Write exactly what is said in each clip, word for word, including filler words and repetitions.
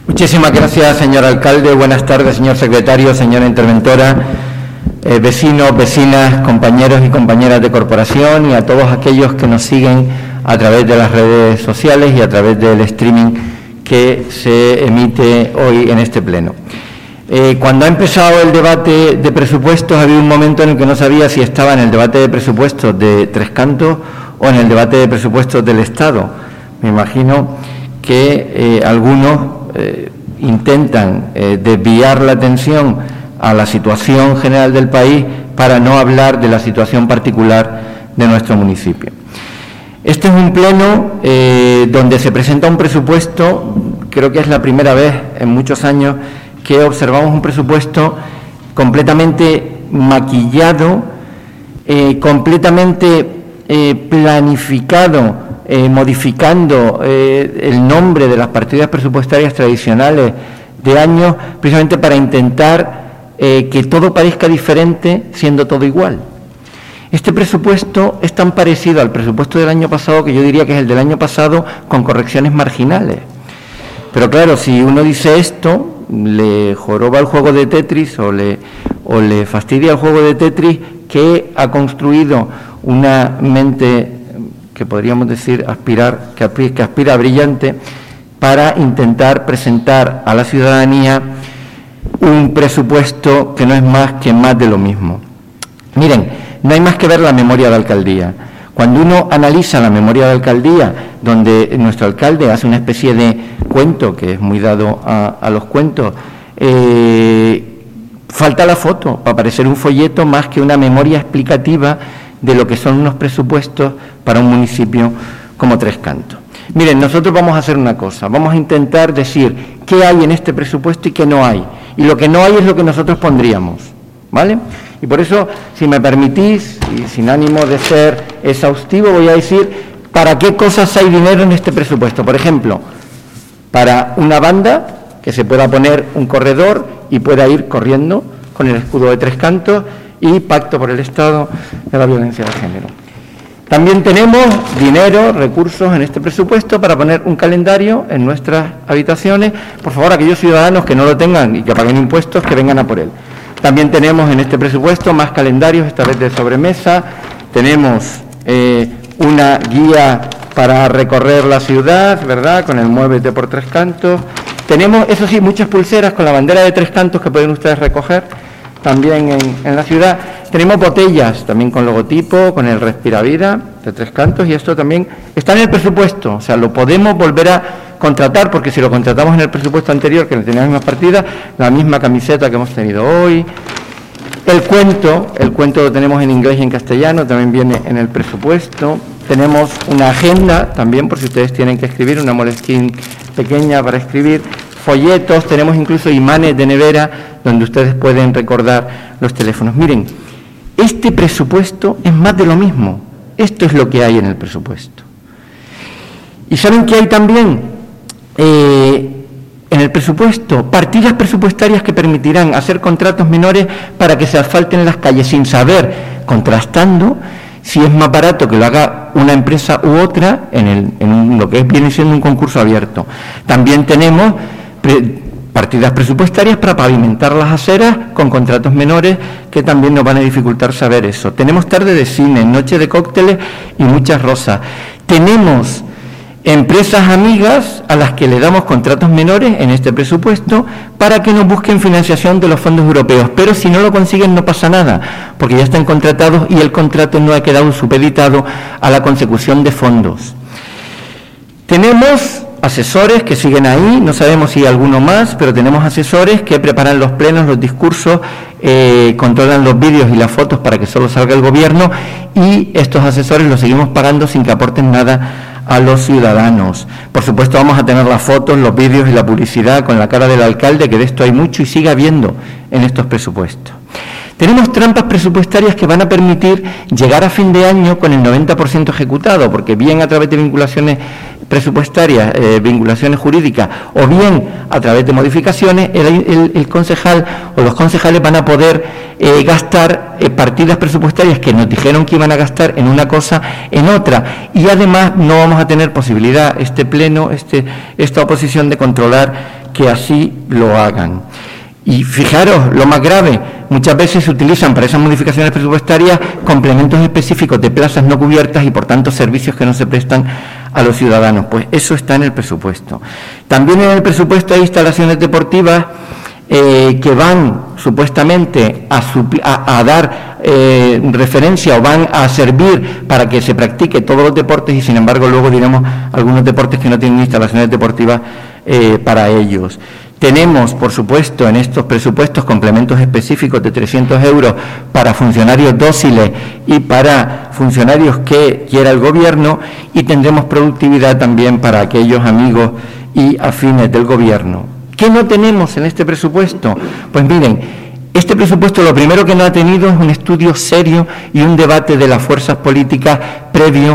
Muchísimas gracias, señor alcalde. Buenas tardes, señor secretario, señora interventora, eh, vecinos, vecinas, compañeros y compañeras de corporación y a todos aquellos que nos siguen a través de las redes sociales y a través del streaming que se emite hoy en este pleno. Eh, cuando ha empezado el debate de presupuestos, había un momento en el que no sabía si estaba en el debate de presupuestos de Tres Cantos o en el debate de presupuestos del Estado. Me imagino que eh, algunos eh, intentan eh, desviar la atención a la situación general del país para no hablar de la situación particular de nuestro municipio. Este es un pleno eh, donde se presenta un presupuesto, creo que es la primera vez en muchos años que observamos un presupuesto completamente maquillado, eh, completamente eh, planificado, eh, modificando eh, el nombre de las partidas presupuestarias tradicionales de años, precisamente para intentar eh, que todo parezca diferente, siendo todo igual. Este presupuesto es tan parecido al presupuesto del año pasado que yo diría que es el del año pasado con correcciones marginales. Pero claro, si uno dice esto, le joroba el juego de Tetris o le, o le fastidia el juego de Tetris que ha construido una mente que podríamos decir aspirar, que aspira, que aspira brillante para intentar presentar a la ciudadanía un presupuesto que no es más que más de lo mismo. Miren, no hay más que ver la memoria de alcaldía. Cuando uno analiza la memoria de alcaldía, donde nuestro alcalde hace una especie de cuento, que es muy dado a, a los cuentos, eh, falta la foto para parecer un folleto más que una memoria explicativa de lo que son unos presupuestos para un municipio como Tres Cantos. Miren, nosotros vamos a hacer una cosa, vamos a intentar decir qué hay en este presupuesto y qué no hay. Y lo que no hay es lo que nosotros pondríamos, ¿vale? Y por eso, si me permitís, y sin ánimo de ser exhaustivo, voy a decir para qué cosas hay dinero en este presupuesto. Por ejemplo, para una banda que se pueda poner un corredor y pueda ir corriendo con el escudo de Tres Cantos y pacto por el Estado de la violencia de género. También tenemos dinero, recursos en este presupuesto para poner un calendario en nuestras habitaciones. Por favor, aquellos ciudadanos que no lo tengan y que paguen impuestos, que vengan a por él. También tenemos en este presupuesto más calendarios, esta vez de sobremesa. Tenemos eh, una guía para recorrer la ciudad, ¿verdad?, con el Muévete por Tres Cantos. Tenemos, eso sí, muchas pulseras con la bandera de Tres Cantos que pueden ustedes recoger también en, en la ciudad. Tenemos botellas también con logotipo, con el Respiravida de Tres Cantos, y esto también está en el presupuesto, o sea, lo podemos volver a contratar, porque si lo contratamos en el presupuesto anterior, que tenía las mismas partidas, la misma camiseta que hemos tenido hoy. El cuento, el cuento lo tenemos en inglés y en castellano, también viene en el presupuesto. Tenemos una agenda también, por si ustedes tienen que escribir, una Moleskine pequeña para escribir, folletos, tenemos incluso imanes de nevera donde ustedes pueden recordar los teléfonos. Miren, este presupuesto es más de lo mismo, esto es lo que hay en el presupuesto. ¿Y saben qué hay también? Eh, en el presupuesto, partidas presupuestarias que permitirán hacer contratos menores para que se asfalten las calles sin saber, contrastando si es más barato que lo haga una empresa u otra en, el, en lo que viene siendo un concurso abierto. También tenemos pre, partidas presupuestarias para pavimentar las aceras con contratos menores que también nos van a dificultar saber eso. Tenemos tarde de cine, noche de cócteles y muchas rosas. Tenemos empresas amigas a las que le damos contratos menores en este presupuesto para que nos busquen financiación de los fondos europeos, pero si no lo consiguen no pasa nada, porque ya están contratados y el contrato no ha quedado supeditado a la consecución de fondos. Tenemos asesores que siguen ahí, no sabemos si hay alguno más, pero tenemos asesores que preparan los plenos, los discursos, eh, controlan los vídeos y las fotos para que solo salga el gobierno, y estos asesores los seguimos pagando sin que aporten nada a los ciudadanos. Por supuesto vamos a tener las fotos, los vídeos y la publicidad con la cara del alcalde, que de esto hay mucho y sigue habiendo en estos presupuestos. Tenemos trampas presupuestarias que van a permitir llegar a fin de año con el noventa por ciento ejecutado, porque bien a través de vinculaciones presupuestarias, eh, vinculaciones jurídicas, o bien a través de modificaciones, el, el, el concejal o los concejales van a poder eh, gastar eh, partidas presupuestarias que nos dijeron que iban a gastar en una cosa, en otra, y además no vamos a tener posibilidad, este pleno, este, esta oposición, de controlar que así lo hagan. Y fijaros, lo más grave, muchas veces se utilizan para esas modificaciones presupuestarias complementos específicos de plazas no cubiertas y por tanto servicios que no se prestan a los ciudadanos. Pues eso está en el presupuesto. También en el presupuesto hay instalaciones deportivas eh, que van supuestamente a, a, a dar eh, referencia o van a servir para que se practique todos los deportes y sin embargo luego diremos algunos deportes que no tienen instalaciones deportivas eh, para ellos. Tenemos, por supuesto, en estos presupuestos complementos específicos de trescientos euros para funcionarios dóciles y para funcionarios que quiera el Gobierno, y tendremos productividad también para aquellos amigos y afines del Gobierno. ¿Qué no tenemos en este presupuesto? Pues miren, este presupuesto lo primero que no ha tenido es un estudio serio y un debate de las fuerzas políticas previo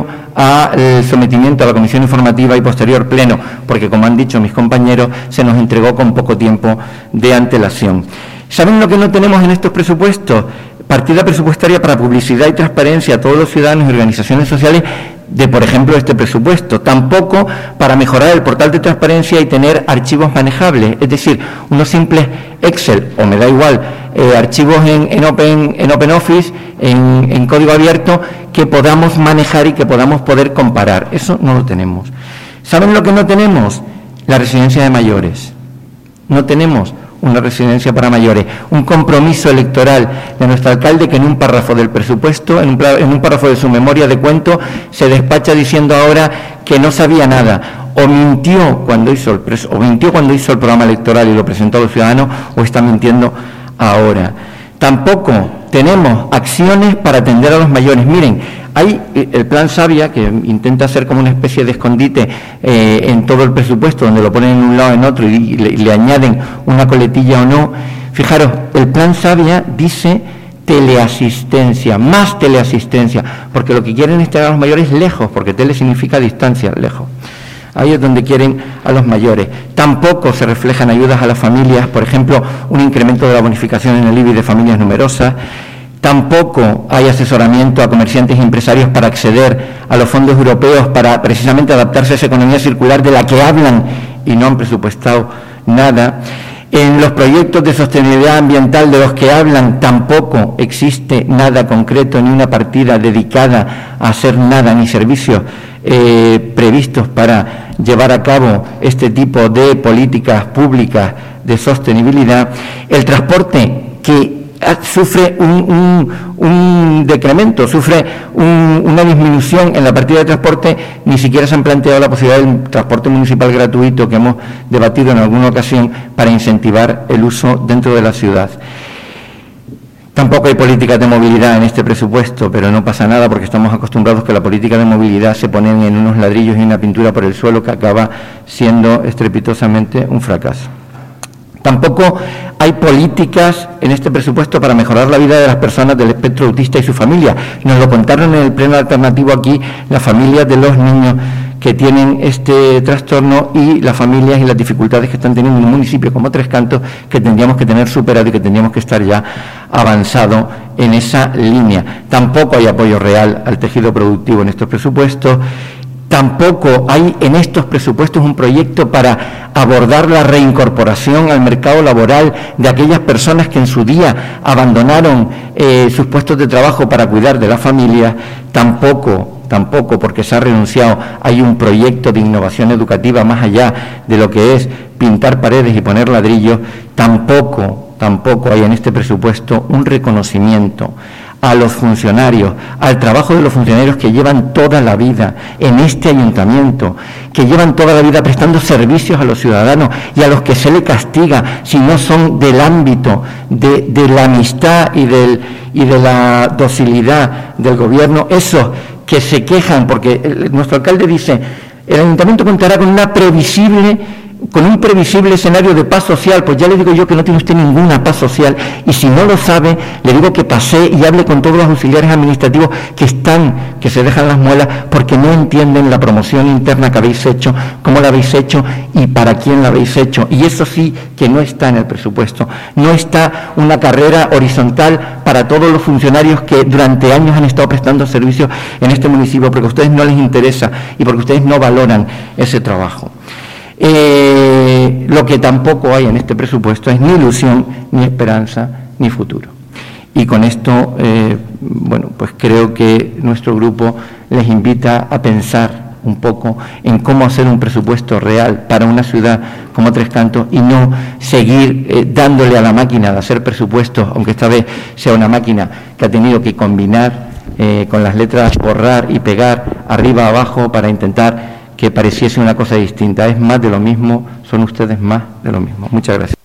al sometimiento a la comisión informativa y posterior pleno, porque como han dicho mis compañeros, se nos entregó con poco tiempo de antelación. ¿Saben lo que no tenemos en estos presupuestos? Partida presupuestaria para publicidad y transparencia a todos los ciudadanos y organizaciones sociales de, por ejemplo, este presupuesto. Tampoco para mejorar el portal de transparencia y tener archivos manejables, es decir, unos simples Excel, o me da igual, eh, archivos en, en, open, en OpenOffice, en, en código abierto, que podamos manejar y que podamos poder comparar. Eso no lo tenemos. ¿Saben lo que no tenemos? La residencia de mayores. No tenemos una residencia para mayores, un compromiso electoral de nuestro alcalde que en un párrafo del presupuesto, en un, en un párrafo de su memoria de cuento, se despacha diciendo ahora que no sabía nada, o mintió cuando hizo el, o mintió cuando hizo el programa electoral y lo presentó a los ciudadanos, o está mintiendo ahora. Tampoco tenemos acciones para atender a los mayores. Miren, hay el plan Savia, que intenta hacer como una especie de escondite eh, en todo el presupuesto, donde lo ponen en un lado en otro y, y, le, y le añaden una coletilla o no. Fijaros, el plan Savia dice teleasistencia, más teleasistencia, porque lo que quieren es tener a los mayores lejos, porque tele significa distancia, lejos. Ahí es donde quieren a los mayores. Tampoco se reflejan ayudas a las familias, por ejemplo, un incremento de la bonificación en el I B I de familias numerosas. Tampoco hay asesoramiento a comerciantes y empresarios para acceder a los fondos europeos para precisamente adaptarse a esa economía circular de la que hablan y no han presupuestado nada. En los proyectos de sostenibilidad ambiental de los que hablan tampoco existe nada concreto, ni una partida dedicada a hacer nada, ni servicios eh, previstos para llevar a cabo este tipo de políticas públicas de sostenibilidad. El transporte, que sufre un, un, un decremento, sufre un, una disminución en la partida de transporte, ni siquiera se han planteado la posibilidad del transporte municipal gratuito que hemos debatido en alguna ocasión para incentivar el uso dentro de la ciudad. Tampoco hay políticas de movilidad en este presupuesto, pero no pasa nada porque estamos acostumbrados que la política de movilidad se ponen en unos ladrillos y una pintura por el suelo que acaba siendo estrepitosamente un fracaso. Tampoco hay políticas en este presupuesto para mejorar la vida de las personas del espectro autista y su familia. Nos lo contaron en el pleno alternativo aquí las familias de los niños que tienen este trastorno y las familias y las dificultades que están teniendo en un municipio como Tres Cantos, que tendríamos que tener superado y que tendríamos que estar ya avanzado en esa línea. Tampoco hay apoyo real al tejido productivo en estos presupuestos. Tampoco hay en estos presupuestos un proyecto para abordar la reincorporación al mercado laboral de aquellas personas que en su día abandonaron eh, sus puestos de trabajo para cuidar de la familia. Tampoco, tampoco, porque se ha renunciado, hay un proyecto de innovación educativa más allá de lo que es pintar paredes y poner ladrillos. Tampoco, tampoco hay en este presupuesto un reconocimiento a los funcionarios, al trabajo de los funcionarios que llevan toda la vida en este ayuntamiento, que llevan toda la vida prestando servicios a los ciudadanos y a los que se le castiga si no son del ámbito de, de la amistad y, del, y de la docilidad del gobierno, esos que se quejan, porque el, nuestro alcalde dice, el ayuntamiento contará con una previsible con un previsible escenario de paz social. Pues ya le digo yo que no tiene usted ninguna paz social, y si no lo sabe, le digo que pase y hable con todos los auxiliares administrativos que están, que se dejan las muelas porque no entienden la promoción interna que habéis hecho, cómo la habéis hecho y para quién la habéis hecho. Y eso sí que no está en el presupuesto. No está una carrera horizontal para todos los funcionarios que durante años han estado prestando servicios en este municipio, porque a ustedes no les interesa y porque ustedes no valoran ese trabajo. Eh, lo que tampoco hay en este presupuesto es ni ilusión, ni esperanza, ni futuro. Y con esto, eh, bueno, pues creo que nuestro grupo les invita a pensar un poco en cómo hacer un presupuesto real para una ciudad como Tres Cantos y no seguir eh, dándole a la máquina de hacer presupuestos, aunque esta vez sea una máquina que ha tenido que combinar eh, con las letras borrar y pegar arriba abajo para intentar que pareciese una cosa distinta. Es más de lo mismo, son ustedes más de lo mismo. Muchas gracias.